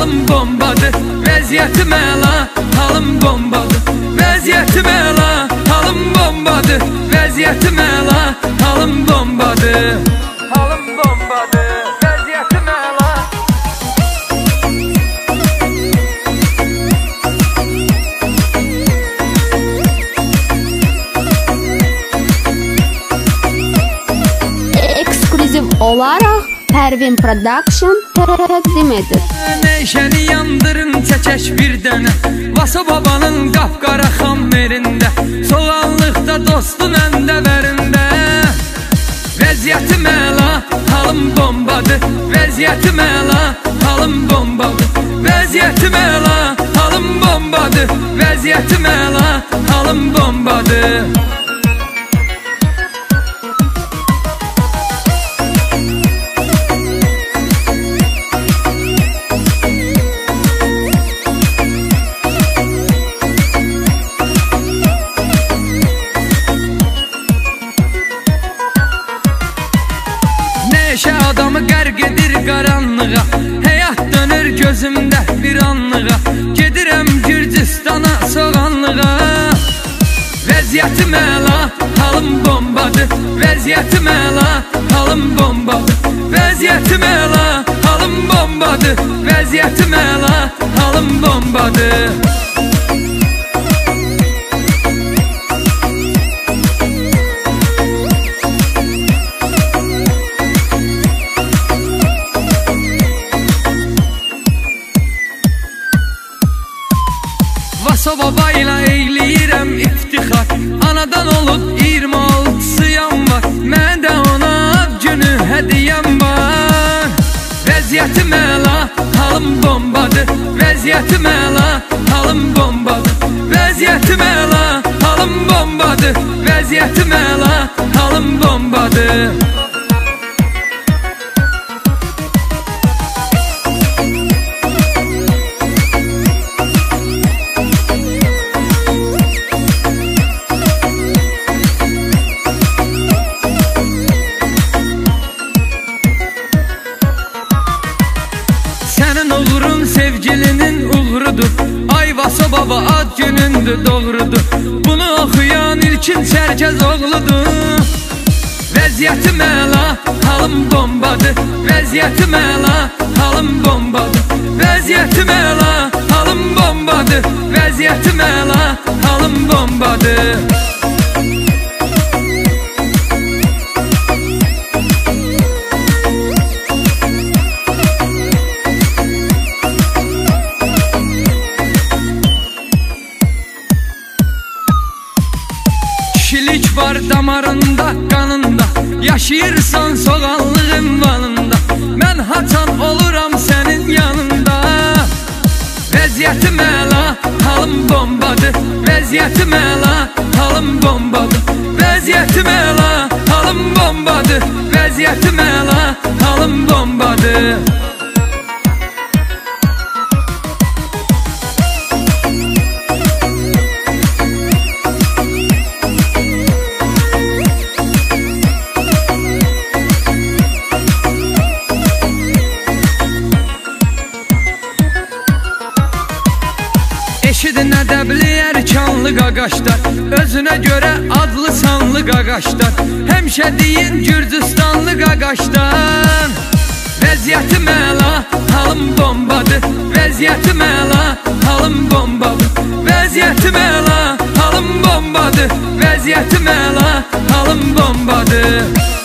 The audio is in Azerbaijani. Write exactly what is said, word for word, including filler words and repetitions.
halım bombadır. Vəziyyətim əla, halım bombadır. Vəziyyətim əla, halım bombadır. Vəziyyətim əla, halım bombadır. Halım bombadır. Vəziyyətim əla. Ekskluziv olaraq Pərvin Production təqdim edir. Neşəni yandırın çəkək bir dənə, Vaso babanın qapqara xammerində, soğanlıqda dostun əndəvərində. Vəziyyətim əla, halım bombadır. Vəziyyətim əla, halım bombadır. Vəziyyətim əla, halım bombadır. Vəziyyətim əla, halım bombadır. Neşə adamı qərq edir qaranlığa, həyat dönür gözümdə bir anlığa. Gedirəm Gürcistana soğanlığa. Vəziyyətim əla, halım bombadır. Vəziyyətim əla, halım bombadır. Vəziyyətim əla, halım bombadır. Vəziyyətim əla, halım bombadır. Vaso baba ilə eyləyirəm iftixar, anadan olub iyirmi altısıyam var. Mən də ona ad günü hədiyəm var. Vəziyyətim əla, halım bombadır. Vəziyyətim əla, halım bombadır. Vəziyyətim əla, halım bombadır. Vəziyyətim əla, halım bombadır. Sənin uğurun sevgilinin uğrudur. Ay Vaso baba ad günündür, doğrudur. Bunu oxuyan ilkin Çərkəz oğludur. Vəziyyətim əla, halım bombadır. Vəziyyətim əla, halım bombadır. Vəziyyətim əla, halım bombadır. Vəziyyətim əla, halım bombadır. Kişilik var damarında, qanında, yaşayırsan soğanlığın vanında. Mən haçan oluram sənin yanında. Vəziyyətim əla, halım bombadır. Vəziyyətim əla, halım bombadır. Vəziyyətim əla, halım bombadır. Vəziyyətim əla, halım bombadır. Eşidin ədəbli ərkanlı qaqaşlar, özünə görə adlı sanlı qaqaşlar. Həmişə deyin Gürcüstanlı qaqaşlar. Vəziyyətim əla, halım bombadır. Vəziyyətim əla, halım bombadır. Vəziyyətim əla, halım bombadır. Vəziyyətim əla, halım bombadır.